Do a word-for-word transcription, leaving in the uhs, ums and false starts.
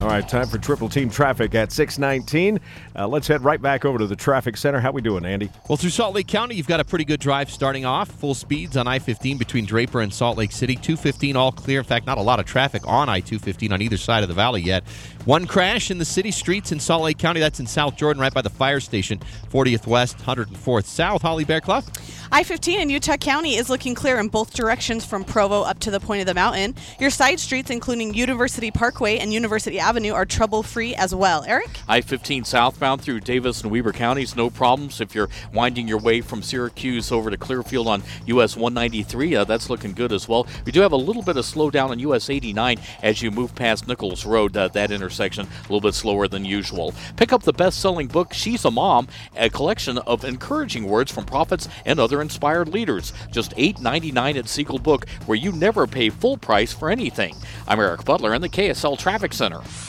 All right, time for Triple Team Traffic at six nineteen. Uh, let's head right back over to the traffic center. How we doing, Andy? Well, through Salt Lake County, you've got a pretty good drive starting off. Full speeds on I fifteen between Draper and Salt Lake City. two fifteen all clear. In fact, not a lot of traffic on I two fifteen on either side of the valley yet. One crash in the city streets in Salt Lake County. That's in South Jordan, right by the fire station. fortieth West, one hundred fourth South. Holly Bearclough. I fifteen in Utah County is looking clear in both directions from Provo up to the point of the mountain. Your side streets, including University Parkway and University Avenue, are trouble-free as well. Eric? I fifteen southbound through Davis and Weber counties, no problems. If you're winding your way from Syracuse over to Clearfield on U S one ninety-three, uh, that's looking good as well. We do have a little bit of slowdown on U S eighty-nine as you move past Nichols Road, uh, that intersection, a little bit slower than usual. Pick up the best-selling book, She's a Mom, a collection of encouraging words from prophets and other inspired leaders. Just eight ninety-nine at Siegel Book, where you never pay full price for anything. I'm Eric Butler in the K S L Traffic Center.